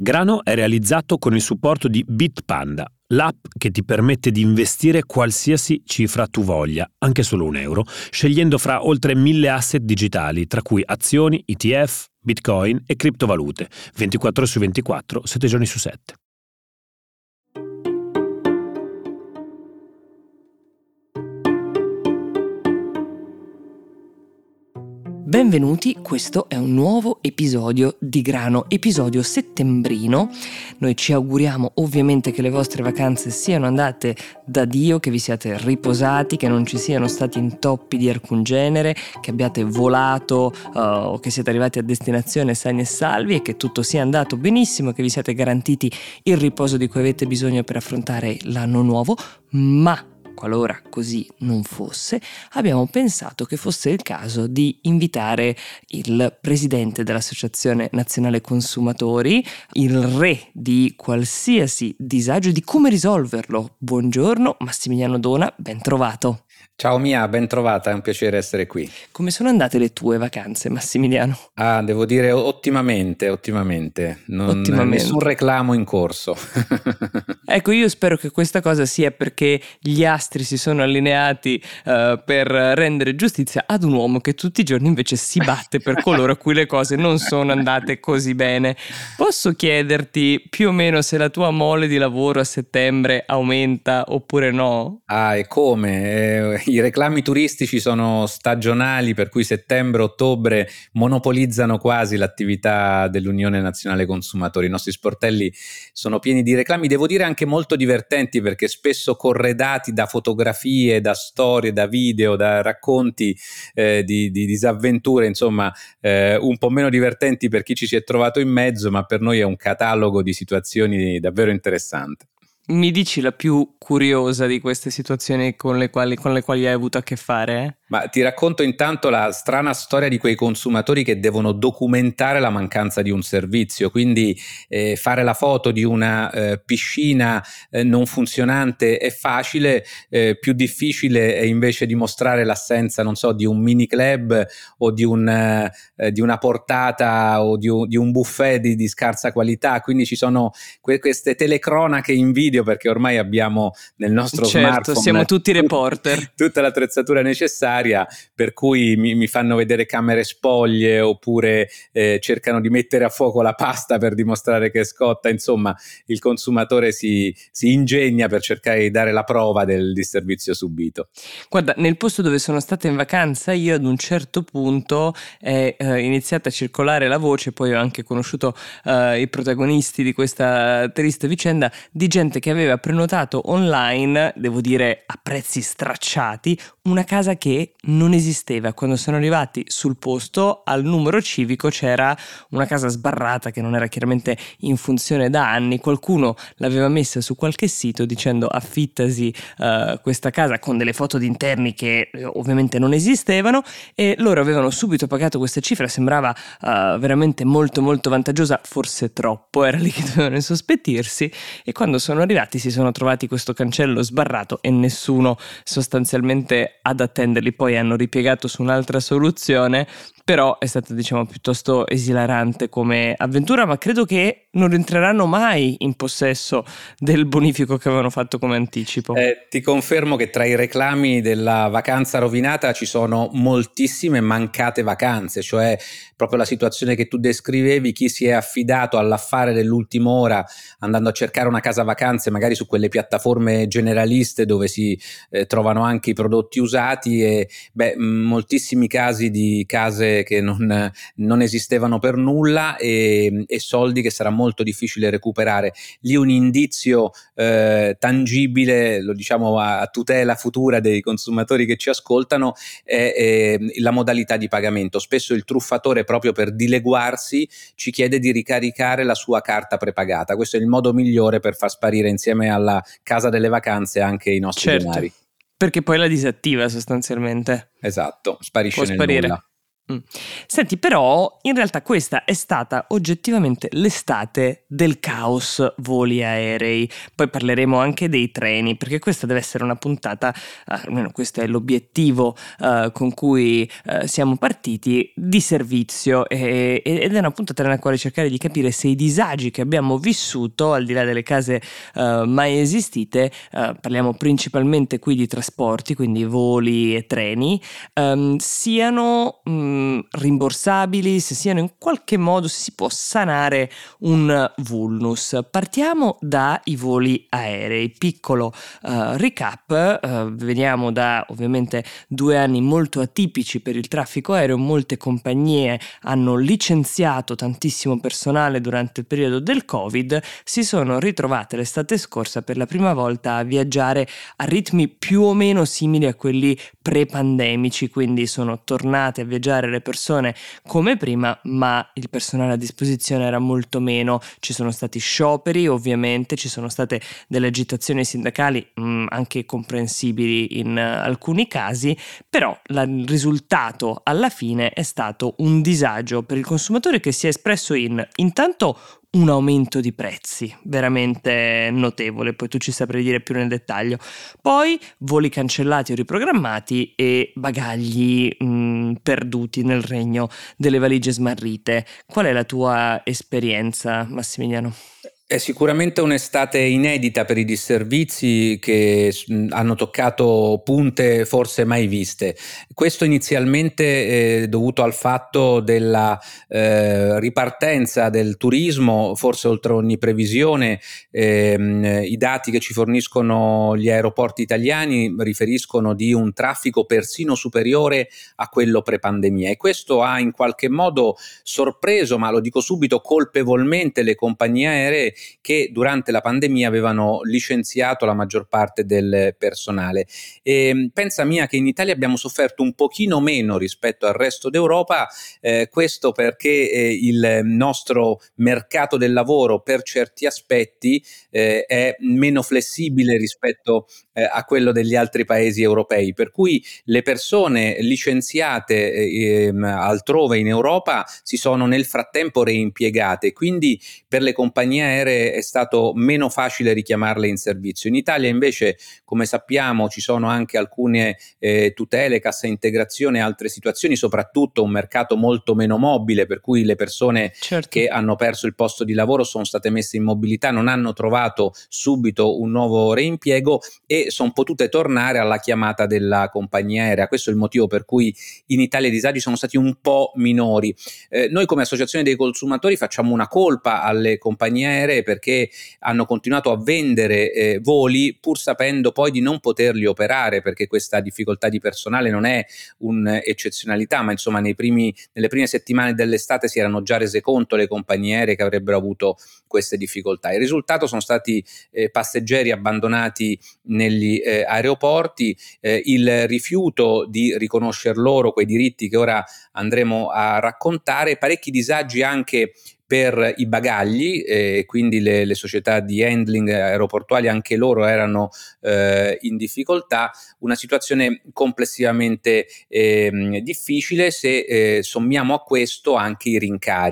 Grano è realizzato con il supporto di Bitpanda, l'app che ti permette di investire qualsiasi cifra tu voglia, anche solo €1, scegliendo fra oltre 1000 asset digitali, tra cui azioni, ETF, Bitcoin e criptovalute, 24 ore su 24, 7 giorni su 7. Benvenuti, questo è un nuovo episodio di Grano, episodio settembrino. Noi ci auguriamo ovviamente che le vostre vacanze siano andate da Dio, che vi siate riposati, che non ci siano stati intoppi di alcun genere, che abbiate volato o che siete arrivati a destinazione sani e salvi e che tutto sia andato benissimo, che vi siate garantiti il riposo di cui avete bisogno per affrontare l'anno nuovo, ma qualora così non fosse, abbiamo pensato che fosse il caso di invitare il presidente dell'Associazione Nazionale Consumatori, il re di qualsiasi disagio e di come risolverlo. Buongiorno Massimiliano Dona, ben trovato. Ciao Mia, ben trovata, è un piacere essere qui. Come sono andate le tue vacanze, Massimiliano? Devo dire ottimamente. Nessun reclamo in corso. Ecco, io spero che questa cosa sia perché gli astri si sono allineati per rendere giustizia ad un uomo che tutti i giorni invece si batte per coloro a cui le cose non sono andate così bene. Posso chiederti più o meno se la tua mole di lavoro a settembre aumenta oppure no? E come? I reclami turistici sono stagionali, per cui settembre-ottobre monopolizzano quasi l'attività dell'Unione Nazionale Consumatori. I nostri sportelli sono pieni di reclami, devo dire anche molto divertenti, perché spesso corredati da fotografie, da storie, da video, da racconti di disavventure, insomma un po' meno divertenti per chi ci si è trovato in mezzo, ma per noi è un catalogo di situazioni davvero interessante. Mi dici la più curiosa di queste situazioni con le quali hai avuto a che fare? Ma ti racconto intanto la strana storia di quei consumatori che devono documentare la mancanza di un servizio, quindi fare la foto di una piscina non funzionante è facile, più difficile è invece dimostrare l'assenza, non so, di un mini club o di una portata o di un buffet di scarsa qualità. Quindi ci sono queste telecronache in video, perché ormai abbiamo nel nostro smartphone, siamo tutti reporter, tutta l'attrezzatura necessaria, per cui mi fanno vedere camere spoglie oppure cercano di mettere a fuoco la pasta per dimostrare che è scotta. Insomma, il consumatore si ingegna per cercare di dare la prova del disservizio subito. Guarda, nel posto dove sono stata in vacanza io ad un certo punto è iniziata a circolare la voce, poi ho anche conosciuto i protagonisti di questa triste vicenda, di gente che aveva prenotato online, devo dire a prezzi stracciati, una casa che non esisteva. Quando sono arrivati sul posto, al numero civico c'era una casa sbarrata che non era chiaramente in funzione da anni. Qualcuno l'aveva messa su qualche sito dicendo affittasi questa casa, con delle foto di interni che ovviamente non esistevano, e loro avevano subito pagato questa cifra. Sembrava veramente molto molto vantaggiosa, forse troppo, era lì che dovevano insospettirsi, e quando sono arrivati si sono trovati questo cancello sbarrato e nessuno sostanzialmente ad attenderli. Poi hanno ripiegato su un'altra soluzione, però è stata, diciamo, piuttosto esilarante come avventura, ma credo che non rientreranno mai in possesso del bonifico che avevano fatto come anticipo. Ti confermo che tra i reclami della vacanza rovinata ci sono moltissime mancate vacanze, cioè proprio la situazione che tu descrivevi: chi si è affidato all'affare dell'ultima ora andando a cercare una casa vacanze magari su quelle piattaforme generaliste dove si trovano anche i prodotti usati, e moltissimi casi di case che non esistevano per nulla, e soldi che sarà molto difficile recuperare. Lì un indizio tangibile, lo diciamo a tutela futura dei consumatori che ci ascoltano, è la modalità di pagamento. Spesso il truffatore, proprio per dileguarsi, ci chiede di ricaricare la sua carta prepagata. Questo è il modo migliore per far sparire insieme alla casa delle vacanze anche i nostri denari. Perché poi la disattiva sostanzialmente. Esatto, sparisce nel nulla. Senti, però in realtà questa è stata oggettivamente l'estate del caos voli aerei. Poi parleremo anche dei treni, perché questa deve essere una puntata, almeno questo è l'obiettivo con cui siamo partiti, di servizio, ed è una puntata nella quale cercare di capire se i disagi che abbiamo vissuto, al di là delle case mai esistite, parliamo principalmente qui di trasporti, quindi voli e treni, siano rimborsabili, se siano in qualche modo, se si può sanare un vulnus. Partiamo dai voli aerei. Piccolo recap, veniamo da ovviamente 2 anni molto atipici per il traffico aereo. Molte compagnie hanno licenziato tantissimo personale durante il periodo del Covid, si sono ritrovate l'estate scorsa per la prima volta a viaggiare a ritmi più o meno simili a quelli pre-pandemici, quindi sono tornate a viaggiare le persone come prima, ma il personale a disposizione era molto meno. Ci sono stati scioperi, ovviamente, ci sono state delle agitazioni sindacali anche comprensibili in alcuni casi, però il risultato alla fine è stato un disagio per il consumatore che si è espresso in intanto un aumento di prezzi veramente notevole, poi tu ci saprai dire più nel dettaglio, poi voli cancellati o riprogrammati e bagagli perduti nel regno delle valigie smarrite. Qual è la tua esperienza, Massimiliano? È sicuramente un'estate inedita per i disservizi che hanno toccato punte forse mai viste. Questo inizialmente è dovuto al fatto della ripartenza del turismo, forse oltre ogni previsione. I dati che ci forniscono gli aeroporti italiani riferiscono di un traffico persino superiore a quello pre-pandemia, e questo ha in qualche modo sorpreso, ma lo dico subito, colpevolmente le compagnie aeree che durante la pandemia avevano licenziato la maggior parte del personale. Pensa Mia che in Italia abbiamo sofferto un pochino meno rispetto al resto d'Europa, questo perché il nostro mercato del lavoro per certi aspetti è meno flessibile rispetto a quello degli altri paesi europei, per cui le persone licenziate altrove in Europa si sono nel frattempo reimpiegate, quindi per le compagnie aeree è stato meno facile richiamarle in servizio. In Italia invece, come sappiamo, ci sono anche alcune tutele, cassa integrazione e altre situazioni, soprattutto un mercato molto meno mobile, per cui le persone che hanno perso il posto di lavoro sono state messe in mobilità, non hanno trovato subito un nuovo reimpiego e sono potute tornare alla chiamata della compagnia aerea. Questo è il motivo per cui in Italia i disagi sono stati un po' minori. Noi come associazione dei consumatori facciamo una colpa alle compagnie aeree perché hanno continuato a vendere voli pur sapendo poi di non poterli operare, perché questa difficoltà di personale non è un'eccezionalità, ma insomma nelle prime settimane dell'estate si erano già rese conto le compagnie aeree che avrebbero avuto queste difficoltà. Il risultato sono stati passeggeri abbandonati negli aeroporti, il rifiuto di riconoscer loro quei diritti che ora andremo a raccontare, parecchi disagi anche per i bagagli, quindi le società di handling aeroportuali anche loro erano in difficoltà, una situazione complessivamente difficile se sommiamo a questo anche i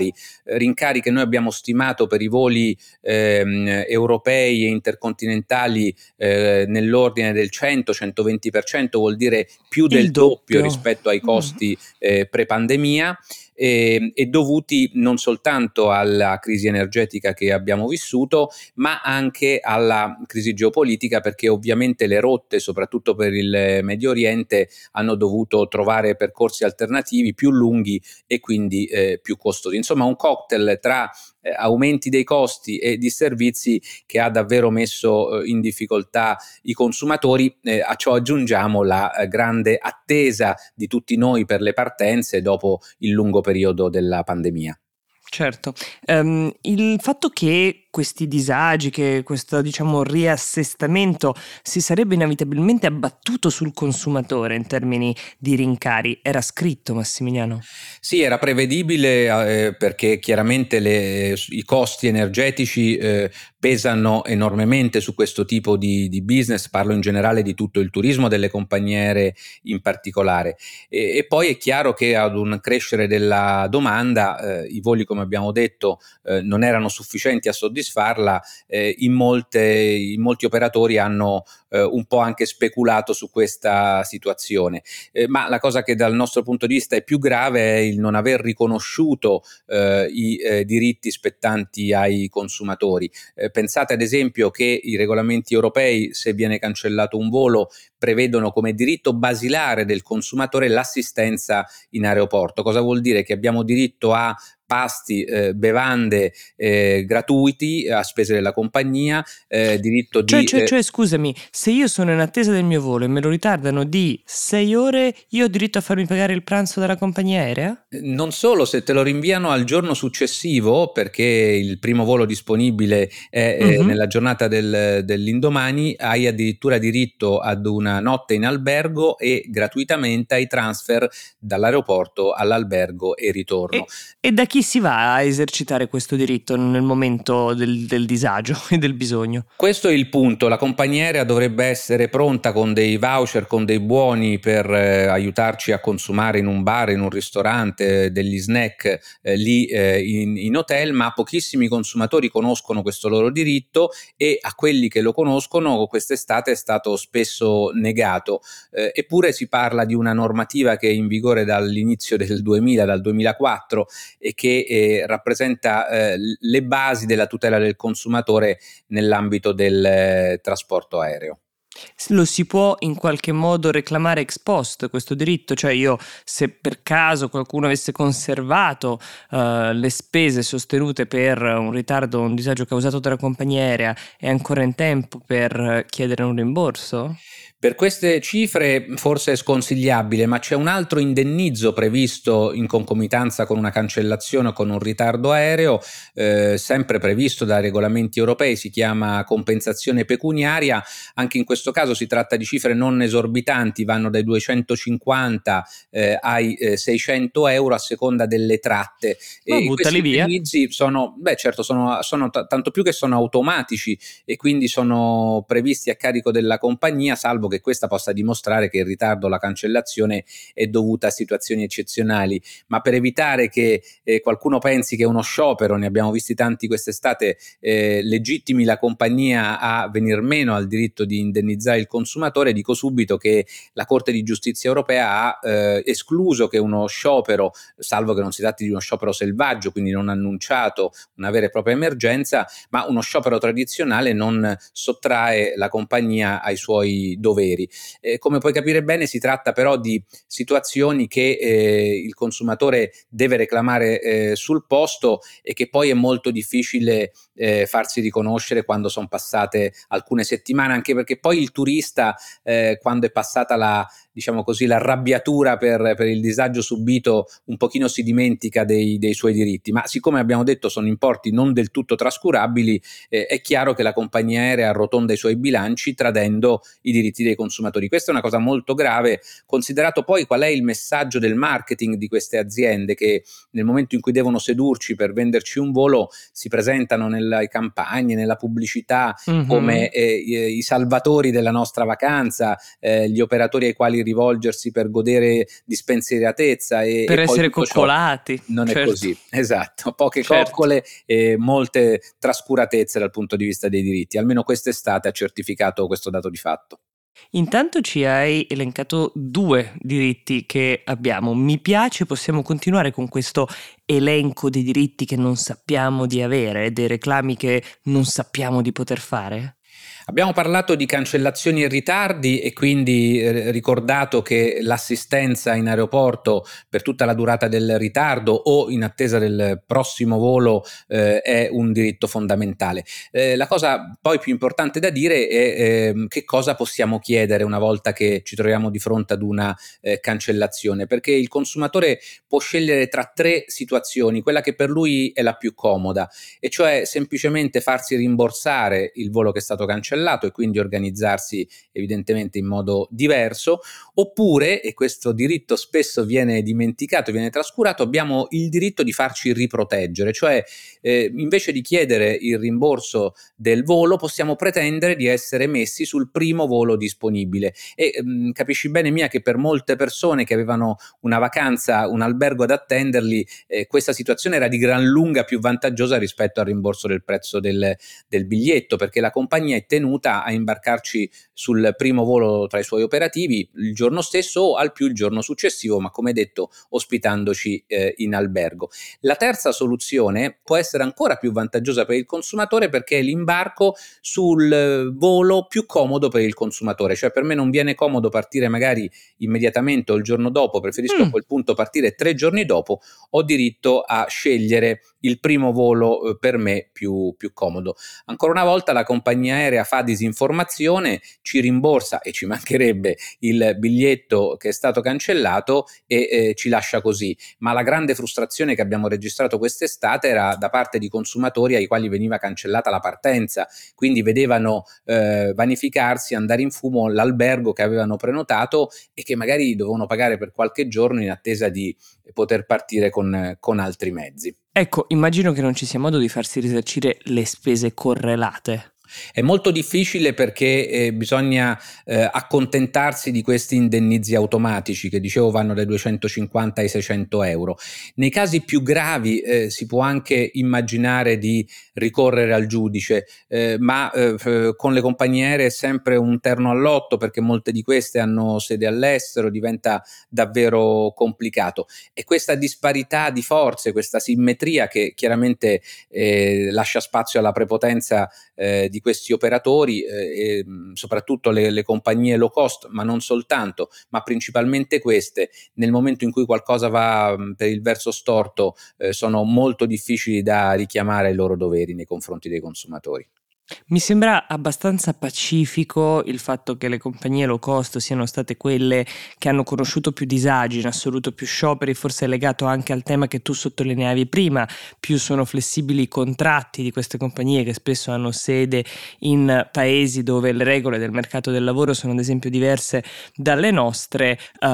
rincari che noi abbiamo stimato per i voli europei e intercontinentali nell'ordine del 100-120%, vuol dire più del doppio rispetto ai costi pre-pandemia, e dovuti non soltanto alla crisi energetica che abbiamo vissuto, ma anche alla crisi geopolitica, perché ovviamente le rotte, soprattutto per il Medio Oriente, hanno dovuto trovare percorsi alternativi più lunghi e quindi più costosi. Insomma, un cocktail tra aumenti dei costi e di servizi che ha davvero messo in difficoltà i consumatori. A ciò aggiungiamo la grande attesa di tutti noi per le partenze dopo il lungo periodo della pandemia. Certo, il fatto che questi disagi, che questo diciamo riassestamento si sarebbe inevitabilmente abbattuto sul consumatore in termini di rincari. Era scritto, Massimiliano? Sì, era prevedibile perché chiaramente i costi energetici pesano enormemente su questo tipo di business, parlo in generale di tutto il turismo, delle compagnie aeree in particolare. E poi è chiaro che ad un crescere della domanda i voli, come abbiamo detto, non erano sufficienti a soddisfarla, in molti operatori hanno un po' anche speculato su questa situazione. Ma la cosa che dal nostro punto di vista è più grave è il non aver riconosciuto i diritti spettanti ai consumatori. Pensate ad esempio che i regolamenti europei, se viene cancellato un volo, prevedono come diritto basilare del consumatore l'assistenza in aeroporto. Cosa vuol dire? Che abbiamo diritto a pasti, bevande gratuiti a spese della compagnia, diritto Cioè, di cioè, cioè, scusami, se io sono in attesa del mio volo e me lo ritardano di 6 ore, io ho diritto a farmi pagare il pranzo dalla compagnia aerea? non solo, se te lo rinviano al giorno successivo, perché il primo volo disponibile è Mhm. nella giornata dell'indomani, hai addirittura diritto ad una notte in albergo e gratuitamente ai transfer dall'aeroporto all'albergo e ritorno. E da chi si va a esercitare questo diritto nel momento del disagio e del bisogno? Questo è il punto, la compagnia aerea dovrebbe essere pronta con dei voucher, con dei buoni per aiutarci a consumare in un bar, in un ristorante, degli snack lì in hotel, ma pochissimi consumatori conoscono questo loro diritto e a quelli che lo conoscono quest'estate è stato spesso negato. Eppure si parla di una normativa che è in vigore dall'inizio del 2000, dal 2004 e che rappresenta le basi della tutela del consumatore nell'ambito del trasporto aereo. Lo si può in qualche modo reclamare ex post questo diritto? Cioè io, se per caso qualcuno avesse conservato le spese sostenute per un ritardo o un disagio causato dalla compagnia aerea, è ancora in tempo per chiedere un rimborso? Per queste cifre forse è sconsigliabile, ma c'è un altro indennizzo previsto in concomitanza con una cancellazione o con un ritardo aereo, sempre previsto dai regolamenti europei, si chiama compensazione pecuniaria. Anche in questo caso si tratta di cifre non esorbitanti, vanno dai 250 ai 600 euro a seconda delle tratte. Ma E questi buttali via. indennizzi sono, beh certo, tanto più che sono automatici e quindi sono previsti a carico della compagnia, salvo che questa possa dimostrare che il ritardo o la cancellazione è dovuta a situazioni eccezionali. Ma per evitare che qualcuno pensi che uno sciopero, ne abbiamo visti tanti quest'estate, legittimi la compagnia a venir meno al diritto di indennizzare il consumatore, dico subito che la Corte di Giustizia europea ha escluso che uno sciopero, salvo che non si tratti di uno sciopero selvaggio, quindi non annunciato, una vera e propria emergenza, ma uno sciopero tradizionale non sottrae la compagnia ai suoi doveri. Come puoi capire bene, si tratta però di situazioni che il consumatore deve reclamare sul posto e che poi è molto difficile farsi riconoscere quando sono passate alcune settimane, anche perché poi il turista, quando è passata diciamo così, l'arrabbiatura per il disagio subito, un pochino si dimentica dei suoi diritti. Ma siccome abbiamo detto sono importi non del tutto trascurabili, è chiaro che la compagnia aerea arrotonda i suoi bilanci tradendo i diritti dei consumatori. Questa è una cosa molto grave, considerato poi qual è il messaggio del marketing di queste aziende, che nel momento in cui devono sedurci per venderci un volo si presentano nelle campagne, nella pubblicità come Mhm. i salvatori della nostra vacanza, gli operatori ai quali rivolgersi per godere di spensieratezza Per e poi essere tutto ciò coccolati, non è certo, così. Esatto, poche certo. coccole e molte trascuratezze dal punto di vista dei diritti. Almeno quest'estate ha certificato questo dato di fatto. Intanto ci hai elencato 2 diritti che abbiamo. Mi piace, possiamo continuare con questo elenco di diritti che non sappiamo di avere, dei reclami che non sappiamo di poter fare? Abbiamo parlato di cancellazioni e ritardi e quindi ricordato che l'assistenza in aeroporto per tutta la durata del ritardo o in attesa del prossimo volo è un diritto fondamentale. La cosa poi più importante da dire è che cosa possiamo chiedere una volta che ci troviamo di fronte ad una cancellazione, perché il consumatore può scegliere tra 3 situazioni, quella che per lui è la più comoda, e cioè semplicemente farsi rimborsare il volo che è stato cancellato e quindi organizzarsi evidentemente in modo diverso, oppure, e questo diritto spesso viene dimenticato, viene trascurato, abbiamo il diritto di farci riproteggere, cioè invece di chiedere il rimborso del volo possiamo pretendere di essere messi sul primo volo disponibile e capisci bene Mia che per molte persone che avevano una vacanza, un albergo ad attenderli, questa situazione era di gran lunga più vantaggiosa rispetto al rimborso del prezzo del biglietto, perché la compagnia è tenuta a imbarcarci sul primo volo tra i suoi operativi il giorno stesso o al più il giorno successivo, ma come detto ospitandoci in albergo. La terza soluzione può essere ancora più vantaggiosa per il consumatore perché è l'imbarco sul volo più comodo per il consumatore, cioè per me non viene comodo partire magari immediatamente o il giorno dopo, preferisco a quel punto partire 3 giorni dopo, ho diritto a scegliere il primo volo per me più comodo. Ancora una volta la compagnia aerea fa disinformazione, ci rimborsa, e ci mancherebbe, il biglietto che è stato cancellato e ci lascia così, ma la grande frustrazione che abbiamo registrato quest'estate era da parte di consumatori ai quali veniva cancellata la partenza, quindi vedevano vanificarsi, andare in fumo l'albergo che avevano prenotato e che magari dovevano pagare per qualche giorno in attesa di poter partire con altri mezzi. Ecco, immagino che non ci sia modo di farsi risarcire le spese correlate. È molto difficile perché bisogna accontentarsi di questi indennizi automatici che dicevo vanno dai 250 ai 600 euro. Nei casi più gravi si può anche immaginare di ricorrere al giudice, ma con le compagnie aeree è sempre un terno al lotto perché molte di queste hanno sede all'estero, diventa davvero complicato. E questa disparità di forze, questa simmetria che chiaramente lascia spazio alla prepotenza di questi operatori e soprattutto le compagnie low cost, ma non soltanto, ma principalmente queste, nel momento in cui qualcosa va per il verso storto, sono molto difficili da richiamare ai loro doveri nei confronti dei consumatori. Mi sembra abbastanza pacifico il fatto che le compagnie low cost siano state quelle che hanno conosciuto più disagi, in assoluto più scioperi, forse è legato anche al tema che tu sottolineavi prima, più sono flessibili i contratti di queste compagnie che spesso hanno sede in paesi dove le regole del mercato del lavoro sono ad esempio diverse dalle nostre,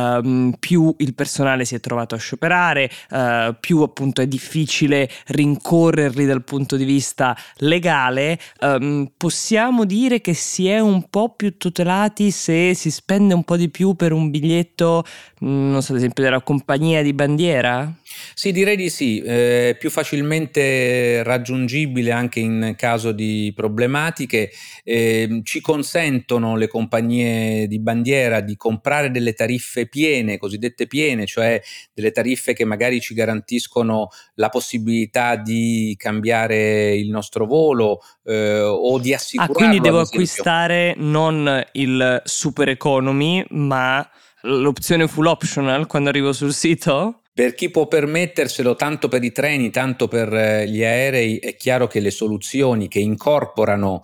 più il personale si è trovato a scioperare, più appunto è difficile rincorrerli dal punto di vista legale. Possiamo dire che si è un po' più tutelati se si spende un po' di più per un biglietto, non so, ad esempio della compagnia di bandiera? Sì, direi di sì, più facilmente raggiungibile anche in caso di problematiche, ci consentono le compagnie di bandiera di comprare delle tariffe piene, cosiddette piene, cioè delle tariffe che magari ci garantiscono la possibilità di cambiare il nostro volo, o di Quindi assicurarlo ad devo esempio. acquistare non il super economy, ma l'opzione full optional quando arrivo sul sito? Per chi può permetterselo, tanto per i treni, tanto per gli aerei, è chiaro che le soluzioni che incorporano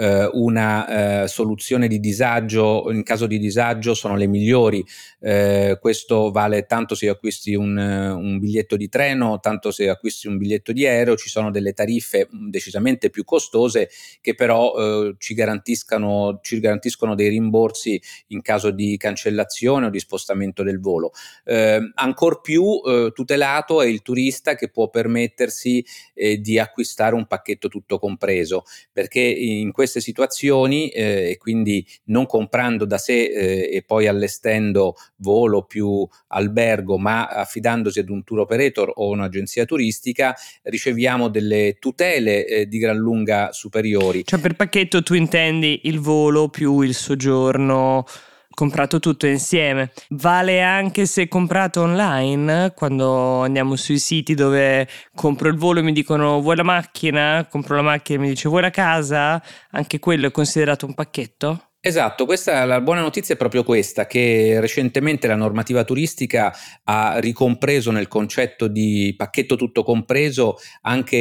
una soluzione di disagio, in caso di disagio, sono le migliori. Questo vale tanto se acquisti un biglietto di treno, tanto se acquisti un biglietto di aereo. Ci sono delle tariffe decisamente più costose che però ci garantiscono dei rimborsi in caso di cancellazione o di spostamento del volo. Ancor più tutelato è il turista che può permettersi di acquistare un pacchetto tutto compreso, perché in queste situazioni e quindi non comprando da sé e poi allestendo volo più albergo, ma affidandosi ad un tour operator o un'agenzia turistica, riceviamo delle tutele di gran lunga superiori. Cioè per pacchetto tu intendi il volo più il soggiorno comprato tutto insieme. Vale anche se comprato online, quando andiamo sui siti dove compro il volo e mi dicono vuoi la macchina? Compro la macchina e mi dice vuoi la casa? Anche quello è considerato un pacchetto? Esatto, la buona notizia è proprio questa, che recentemente la normativa turistica ha ricompreso nel concetto di pacchetto tutto compreso anche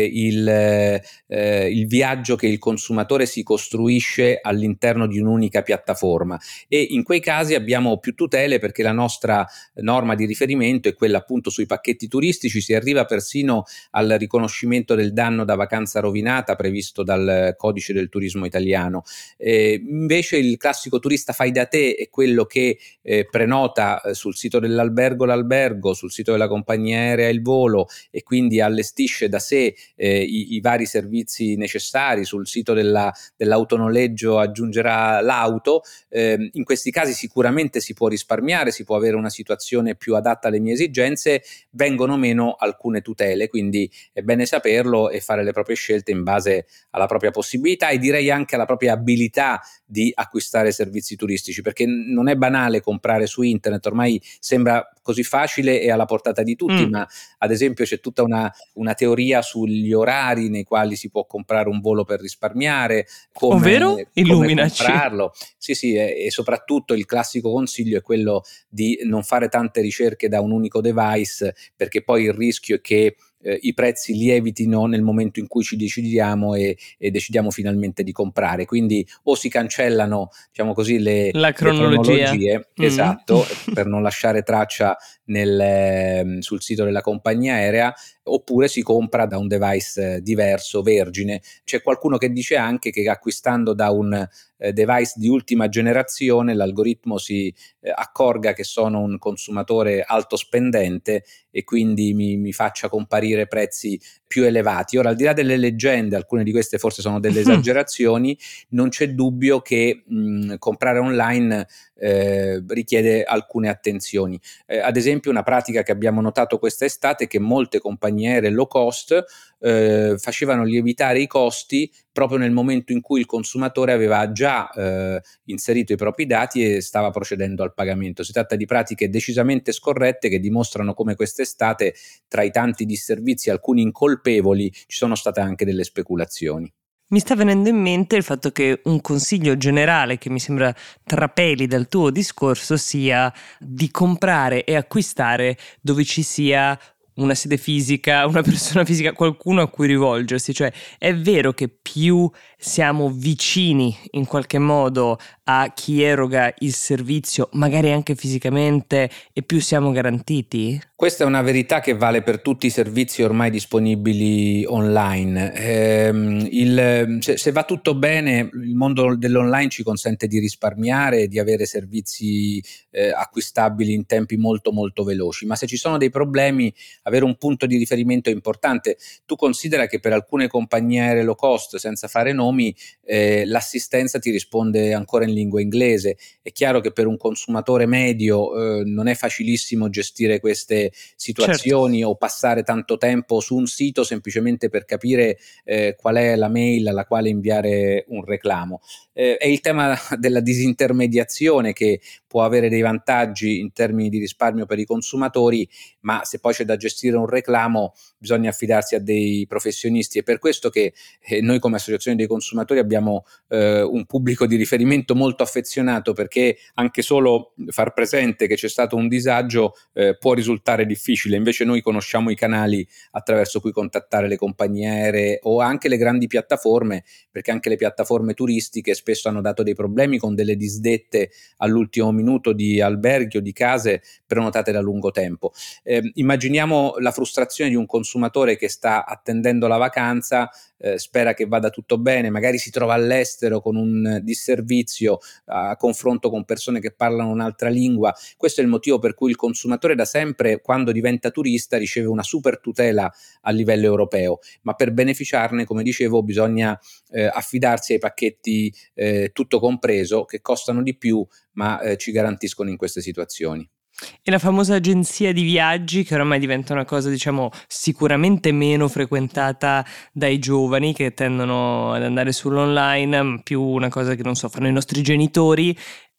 il viaggio che il consumatore si costruisce all'interno di un'unica piattaforma, e in quei casi abbiamo più tutele perché la nostra norma di riferimento è quella appunto sui pacchetti turistici. Si arriva persino al riconoscimento del danno da vacanza rovinata previsto dal codice del turismo italiano. Invece il classico turista fai da te è quello che prenota sul sito dell'albergo l'albergo, sul sito della compagnia aerea il volo, e quindi allestisce da sé i vari servizi necessari. Sul sito dell'autonoleggio aggiungerà l'auto. In questi casi sicuramente si può risparmiare, si può avere una situazione più adatta alle mie esigenze, vengono meno alcune tutele, quindi è bene saperlo e fare le proprie scelte in base alla propria possibilità e direi anche alla propria abilità di acquistare servizi turistici, perché non è banale comprare su internet, ormai sembra così facile e alla portata di tutti, ma ad esempio c'è tutta una teoria sugli orari nei quali si può comprare un volo per risparmiare, Ovvero? come Illuminaci. comprarlo. Sì, e soprattutto il classico consiglio è quello di non fare tante ricerche da un unico device, perché poi il rischio è che i prezzi lievitino nel momento in cui ci decidiamo e decidiamo finalmente di comprare. Quindi o si cancellano, diciamo così, La le cronologia. cronologie, esatto, per non lasciare traccia sul sito della compagnia aerea, oppure si compra da un device diverso, vergine. C'è qualcuno che dice anche che acquistando da un device di ultima generazione l'algoritmo si accorga che sono un consumatore alto spendente e quindi mi faccia comparire prezzi più elevati. Ora, al di là delle leggende, alcune di queste forse sono delle esagerazioni, non c'è dubbio che comprare online richiede alcune attenzioni. Ad esempio, una pratica che abbiamo notato quest'estate è che molte compagnie aeree low cost facevano lievitare i costi proprio nel momento in cui il consumatore aveva già inserito i propri dati e stava procedendo al pagamento. Si tratta di pratiche decisamente scorrette che dimostrano come quest'estate, tra i tanti disservizi, alcuni incolpevoli, ci sono state anche delle speculazioni. Mi sta venendo in mente il fatto che un consiglio generale che mi sembra trapeli dal tuo discorso sia di comprare e acquistare dove ci sia una sede fisica, una persona fisica, qualcuno a cui rivolgersi. Cioè, è vero che più siamo vicini in qualche modo a chi eroga il servizio, magari anche fisicamente, e più siamo garantiti? Questa è una verità che vale per tutti i servizi ormai disponibili online. Se va tutto bene, il mondo dell'online ci consente di risparmiare e di avere servizi acquistabili in tempi molto molto veloci, ma se ci sono dei problemi, avere un punto di riferimento è importante. Tu considera che per alcune compagnie aeree low cost, senza fare nomi, l'assistenza ti risponde ancora in lingua inglese. È chiaro che per un consumatore medio non è facilissimo gestire queste situazioni, certo, o passare tanto tempo su un sito semplicemente per capire qual è la mail alla quale inviare un reclamo. È il tema della disintermediazione che può avere dei vantaggi in termini di risparmio per i consumatori, ma se poi c'è da gestire un reclamo bisogna affidarsi a dei professionisti. È per questo che noi come associazione dei consumatori abbiamo un pubblico di riferimento molto affezionato, perché anche solo far presente che c'è stato un disagio può risultare difficile. Invece noi conosciamo i canali attraverso cui contattare le compagnie aeree o anche le grandi piattaforme, perché anche le piattaforme turistiche spesso hanno dato dei problemi con delle disdette all'ultimo minuto di alberghi o di case prenotate da lungo tempo. Immaginiamo la frustrazione di un consumatore che sta attendendo la vacanza, spera che vada tutto bene, magari si trova all'estero con un disservizio a confronto con persone che parlano un'altra lingua. Questo è il motivo per cui il consumatore da sempre, quando diventa turista, riceve una super tutela a livello europeo, ma per beneficiarne, come dicevo, bisogna affidarsi ai pacchetti tutto compreso, che costano di più ma ci garantiscono in queste situazioni. E la famosa agenzia di viaggi, che oramai diventa una cosa, diciamo, sicuramente meno frequentata dai giovani che tendono ad andare sull'online, più una cosa che, non so, fanno i nostri genitori.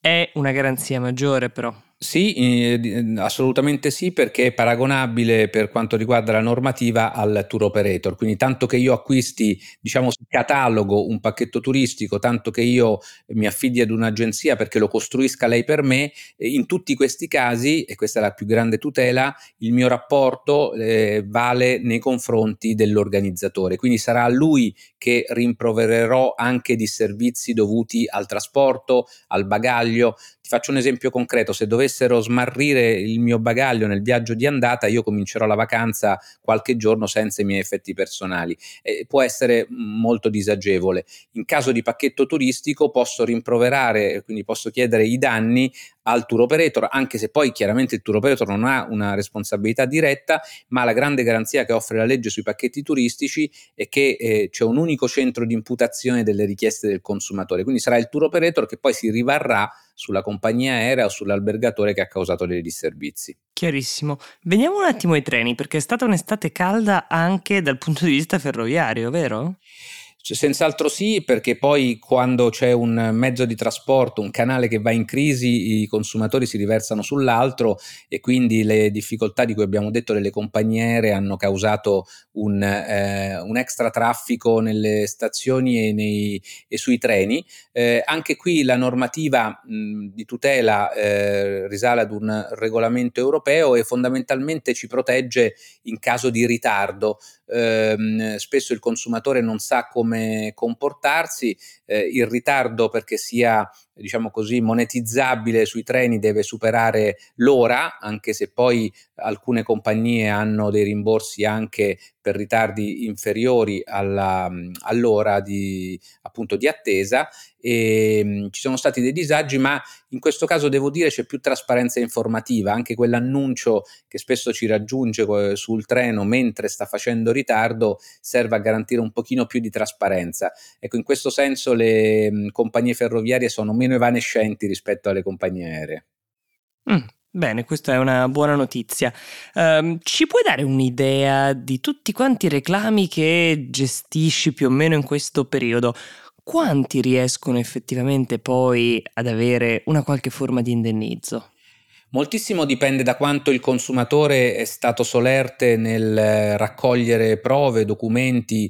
È una garanzia maggiore però. Sì, assolutamente sì, perché è paragonabile per quanto riguarda la normativa al tour operator. Quindi tanto che io acquisti, diciamo, sul catalogo un pacchetto turistico, tanto che io mi affidi ad un'agenzia perché lo costruisca lei per me, in tutti questi casi, e questa è la più grande tutela, il mio rapporto vale nei confronti dell'organizzatore. Quindi sarà a lui che rimprovererò anche disservizi dovuti al trasporto, al bagaglio. Ti faccio un esempio concreto: se dovessero smarrire il mio bagaglio nel viaggio di andata, io comincerò la vacanza qualche giorno senza i miei effetti personali. Può essere molto disagevole. In caso di pacchetto turistico posso rimproverare, quindi posso chiedere i danni al tour operator, anche se poi chiaramente il tour operator non ha una responsabilità diretta, ma la grande garanzia che offre la legge sui pacchetti turistici è che c'è un unico centro di imputazione delle richieste del consumatore, quindi sarà il tour operator che poi si rivarrà sulla compagnia aerea o sull'albergatore che ha causato dei disservizi. Chiarissimo. Veniamo un attimo ai treni, perché è stata un'estate calda anche dal punto di vista ferroviario, vero? Senz'altro sì, perché poi quando c'è un mezzo di trasporto, un canale che va in crisi, i consumatori si riversano sull'altro e quindi le difficoltà di cui abbiamo detto delle compagnie aeree hanno causato un extra traffico nelle stazioni e sui treni. Anche qui la normativa di tutela risale ad un regolamento europeo e fondamentalmente ci protegge in caso di ritardo. Spesso il consumatore non sa come comportarsi, il ritardo, perché sia, diciamo così, monetizzabile sui treni, deve superare l'ora, anche se poi alcune compagnie hanno dei rimborsi anche per ritardi inferiori all'ora appunto di attesa. Ci sono stati dei disagi, ma in questo caso devo dire c'è più trasparenza informativa, anche quell'annuncio che spesso ci raggiunge sul treno mentre sta facendo ritardo serve a garantire un pochino più di trasparenza. Ecco, in questo senso le compagnie ferroviarie sono meno evanescenti rispetto alle compagnie aeree. Bene, questa è una buona notizia. Ci puoi dare un'idea di tutti quanti i reclami che gestisci più o meno in questo periodo? Quanti riescono effettivamente poi ad avere una qualche forma di indennizzo? Moltissimo dipende da quanto il consumatore è stato solerte nel raccogliere prove, documenti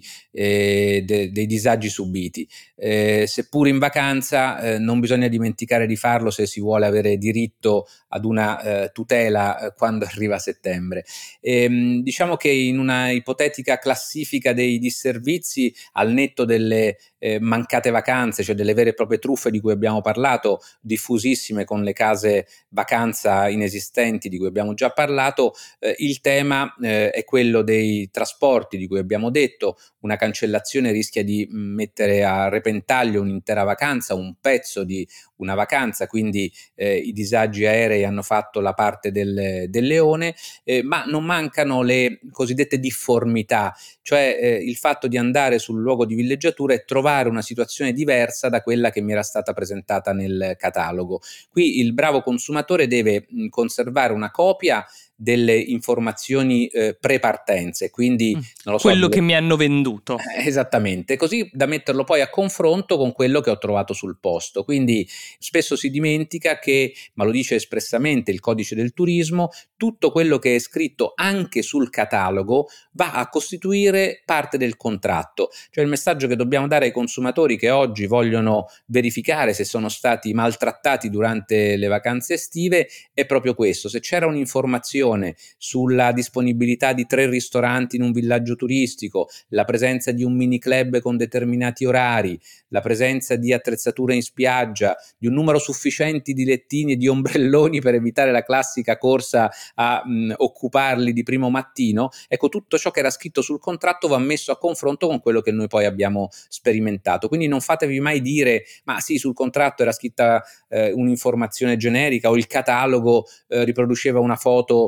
dei disagi subiti. Seppur in vacanza, non bisogna dimenticare di farlo se si vuole avere diritto ad una tutela quando arriva settembre. Diciamo che in una ipotetica classifica dei disservizi, al netto delle mancate vacanze, cioè delle vere e proprie truffe di cui abbiamo parlato, diffusissime con le case vacanza inesistenti di cui abbiamo già parlato, il tema è quello dei trasporti di cui abbiamo detto. Una cancellazione rischia di mettere a repentaglio un'intera vacanza, un pezzo di una vacanza, quindi i disagi aerei hanno fatto la parte del leone, ma non mancano le cosiddette difformità, cioè il fatto di andare sul luogo di villeggiatura e trovare una situazione diversa da quella che mi era stata presentata nel catalogo. Qui il bravo consumatore deve conservare una copia delle informazioni pre-partenze, quindi non lo so, Quello che mi hanno venduto. esattamente, così da metterlo poi a confronto con quello che ho trovato sul posto. Quindi spesso si dimentica che, ma lo dice espressamente il codice del turismo, tutto quello che è scritto anche sul catalogo va a costituire parte del contratto. Cioè il messaggio che dobbiamo dare ai consumatori che oggi vogliono verificare se sono stati maltrattati durante le vacanze estive è proprio questo: se c'era un'informazione sulla disponibilità di 3 ristoranti in un villaggio turistico, la presenza di un mini club con determinati orari, la presenza di attrezzature in spiaggia, di un numero sufficiente di lettini e di ombrelloni per evitare la classica corsa a occuparli di primo mattino, ecco, tutto ciò che era scritto sul contratto va messo a confronto con quello che noi poi abbiamo sperimentato. Quindi non fatevi mai dire: ma sì, sul contratto era scritta un'informazione generica, o il catalogo riproduceva una foto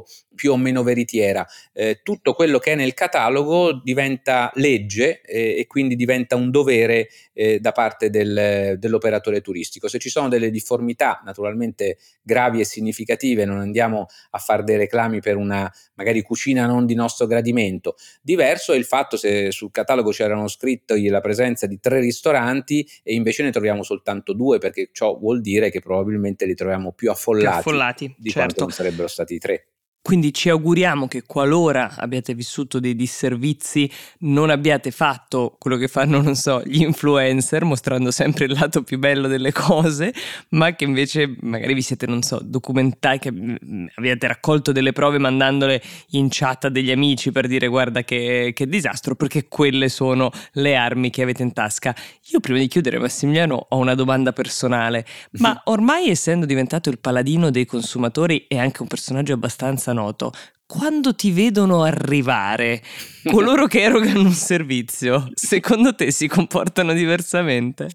più o meno veritiera. Tutto quello che è nel catalogo diventa legge e quindi diventa un dovere da parte dell'operatore turistico. Se ci sono delle difformità naturalmente gravi e significative, non andiamo a fare dei reclami per una magari cucina non di nostro gradimento. Diverso è il fatto se sul catalogo c'erano scritti la presenza di 3 ristoranti e invece ne troviamo soltanto 2, perché ciò vuol dire che probabilmente li troviamo più affollati di certo. quanto non sarebbero stati 3. Quindi ci auguriamo che qualora abbiate vissuto dei disservizi non abbiate fatto quello che fanno, non so, gli influencer, mostrando sempre il lato più bello delle cose, ma che invece magari vi siete, non so, documentati, che abbiate raccolto delle prove mandandole in chat a degli amici per dire guarda che disastro, perché quelle sono le armi che avete in tasca. Io prima di chiudere, Massimiliano, ho una domanda personale, ma ormai essendo diventato il paladino dei consumatori e anche un personaggio abbastanza noto, quando ti vedono arrivare coloro che erogano un servizio, secondo te si comportano diversamente?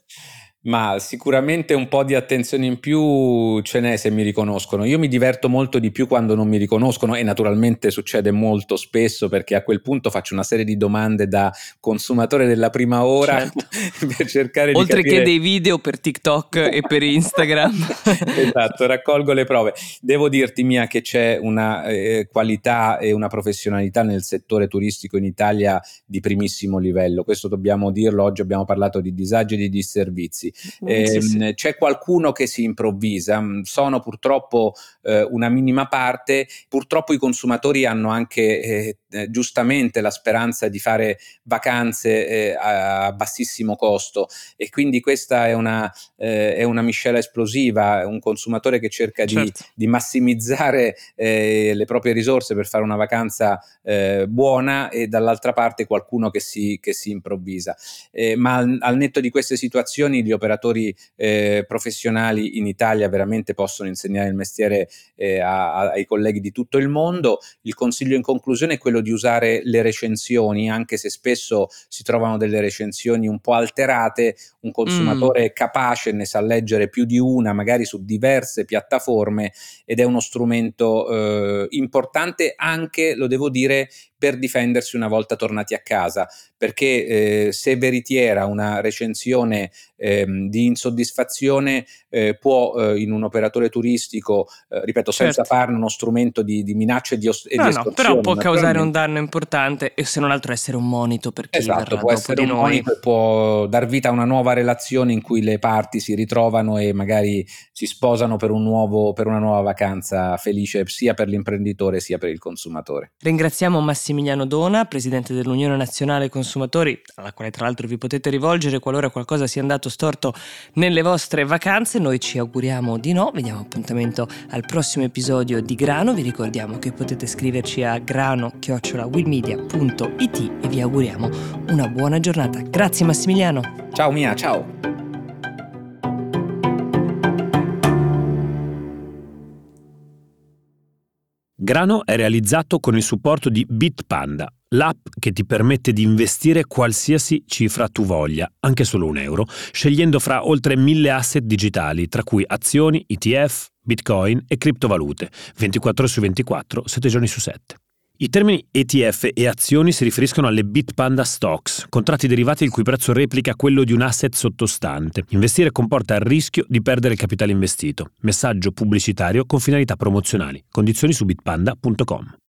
Ma sicuramente un po' di attenzione in più ce n'è se mi riconoscono. Io mi diverto molto di più quando non mi riconoscono e naturalmente succede molto spesso, perché a quel punto faccio una serie di domande da consumatore della prima ora, certo. per cercare oltre di capire... che dei video per TikTok e per Instagram. Esatto, raccolgo le prove. Devo dirti, Mia, che c'è una qualità e una professionalità nel settore turistico in Italia di primissimo livello. Questo dobbiamo dirlo. Oggi abbiamo parlato di disagi e di disservizi. Sì. C'è qualcuno che si improvvisa, sono purtroppo una minima parte. Purtroppo i consumatori hanno anche giustamente la speranza di fare vacanze a bassissimo costo, e quindi questa è una miscela esplosiva, un consumatore che cerca certo. di massimizzare le proprie risorse per fare una vacanza buona, e dall'altra parte qualcuno che si improvvisa. Ma al netto di queste situazioni gli operatori professionali in Italia veramente possono insegnare il mestiere ai colleghi di tutto il mondo. Il consiglio in conclusione è quello di usare le recensioni, anche se spesso si trovano delle recensioni un po' alterate. Un consumatore capace ne sa leggere più di una, magari su diverse piattaforme, ed è uno strumento importante anche, lo devo dire, per difendersi una volta tornati a casa, perché se veritiera una recensione di insoddisfazione può in un operatore turistico, ripeto, senza certo. farne uno strumento di minacce e di No, estorsione, però può causare un naturalmente. danno importante e se non altro essere un monito per chi Esatto, verrà può dopo essere di un noi. monito e può dar vita a una nuova relazione in cui le parti si ritrovano e magari si sposano per una nuova vacanza felice sia per l'imprenditore sia per il consumatore. Ringraziamo Massimiliano Dona, presidente dell'Unione Nazionale Consumatori, alla quale tra l'altro vi potete rivolgere qualora qualcosa sia andato storto nelle vostre vacanze. Noi ci auguriamo di no, vi diamo appuntamento al prossimo episodio di Grano. Vi ricordiamo che potete scriverci a grano@willmedia.it e vi auguriamo una buona giornata. Grazie Massimiliano. Ciao Mia, ciao! Grano è realizzato con il supporto di Bitpanda, l'app che ti permette di investire qualsiasi cifra tu voglia, anche solo €1, scegliendo fra oltre 1000 asset digitali, tra cui azioni, ETF, Bitcoin e criptovalute, 24 ore su 24, 7 giorni su 7. I termini ETF e azioni si riferiscono alle Bitpanda Stocks, contratti derivati il cui prezzo replica quello di un asset sottostante. Investire comporta il rischio di perdere il capitale investito. Messaggio pubblicitario con finalità promozionali. Condizioni su bitpanda.com.